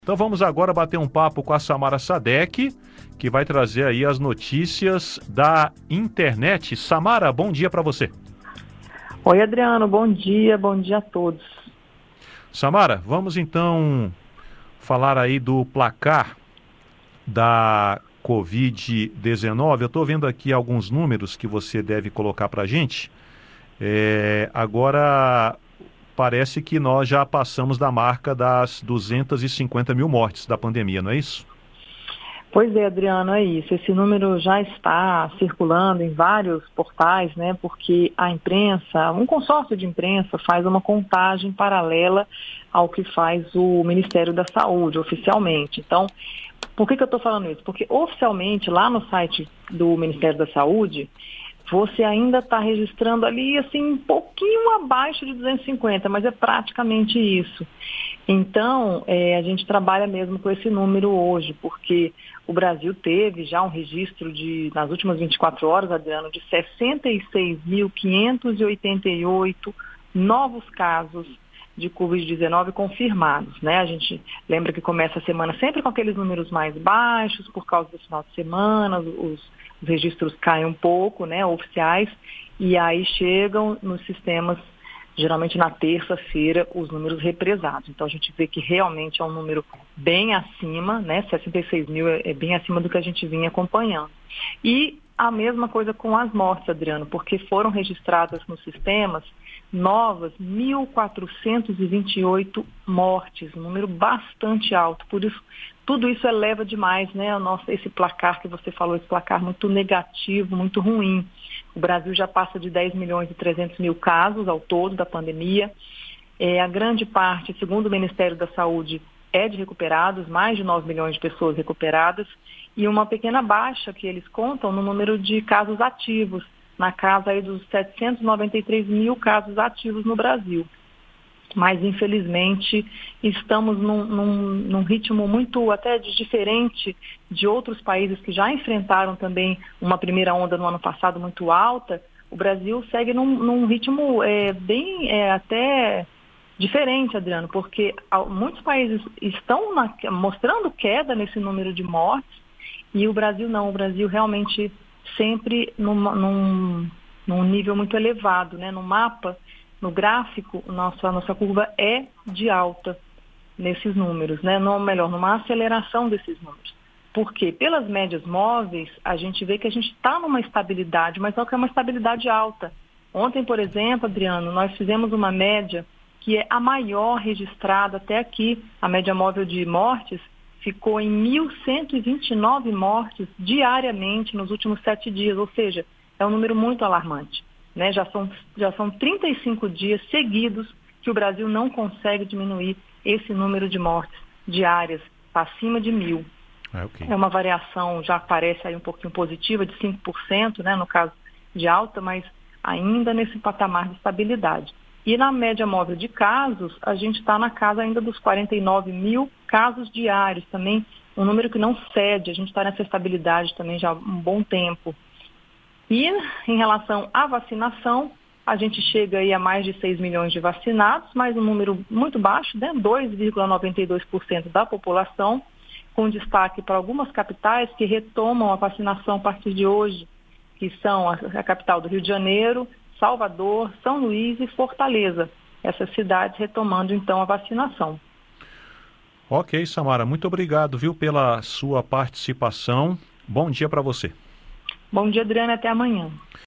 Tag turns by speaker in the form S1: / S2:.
S1: Então vamos agora bater um papo com a Samara Sadek, que vai trazer aí as notícias da internet. Samara, bom dia para você.
S2: Oi, Adriano, bom dia a todos.
S1: Samara, vamos então falar aí do placar da Covid-19. Eu estou vendo aqui alguns números que você deve colocar para a gente. Agora parece que nós já passamos da marca das 250 mil mortes da pandemia, não é isso?
S2: Pois é, Adriano, é isso. Esse número já está circulando em vários portais, né? Porque a imprensa, um consórcio de imprensa faz uma contagem paralela ao que faz o Ministério da Saúde, oficialmente. Então, por que eu estou falando isso? Porque oficialmente, lá no site do Ministério da Saúde, você ainda está registrando ali, assim, um pouquinho abaixo de 250, mas é praticamente isso. Então, a gente trabalha mesmo com esse número hoje, porque o Brasil teve já um registro nas últimas 24 horas, Adriano, de 66.588 novos casos de Covid-19 confirmados, né? A gente lembra que começa a semana sempre com aqueles números mais baixos, por causa do final de semana, os registros caem um pouco, né, oficiais, e aí chegam nos sistemas, geralmente na terça-feira, os números represados. Então a gente vê que realmente é um número bem acima, né, 66 mil é bem acima do que a gente vinha acompanhando. E a mesma coisa com as mortes, Adriano, porque foram registradas nos sistemas novas 1.428 mortes, um número bastante alto. Por isso, tudo isso eleva demais, né, esse placar que você falou, esse placar muito negativo, muito ruim. O Brasil já passa de 10 milhões e 300 mil casos ao todo da pandemia. A grande parte, segundo o Ministério da Saúde, é de recuperados, mais de 9 milhões de pessoas recuperadas, e uma pequena baixa que eles contam no número de casos ativos, na casa aí dos 793 mil casos ativos no Brasil. Mas, infelizmente, estamos num ritmo muito até diferente de outros países que já enfrentaram também uma primeira onda no ano passado muito alta. O Brasil segue num ritmo bem até diferente, Adriano, porque muitos países estão mostrando queda nesse número de mortes e o Brasil não. O Brasil realmente sempre num nível muito elevado, né? No mapa, no gráfico, nossa curva é de alta nesses números, né? Numa aceleração desses números. Porque pelas médias móveis, a gente vê que a gente está numa estabilidade, mas só que é uma estabilidade alta. Ontem, por exemplo, Adriano, nós fizemos uma média que é a maior registrada até aqui. A média móvel de mortes ficou em 1.129 mortes diariamente nos últimos 7 dias, ou seja, é um número muito alarmante, né? Já são 35 dias seguidos que o Brasil não consegue diminuir esse número de mortes diárias, está acima de 1.000.
S1: Okay.
S2: É uma variação, já parece aí um pouquinho positiva, de 5%, né, no caso de alta, mas ainda nesse patamar de estabilidade. E na média móvel de casos, a gente está na casa ainda dos 49 mil casos diários, também um número que não cede, a gente está nessa estabilidade também já há um bom tempo. E em relação à vacinação, a gente chega aí a mais de 6 milhões de vacinados, mas um número muito baixo, né? 2,92% da população, com destaque para algumas capitais que retomam a vacinação a partir de hoje, que são a capital do Rio de Janeiro, Salvador, São Luís e Fortaleza. Essas cidades retomando então a vacinação.
S1: Ok, Samara, muito obrigado, viu, pela sua participação. Bom dia para você.
S2: Bom dia, Adriana, até amanhã.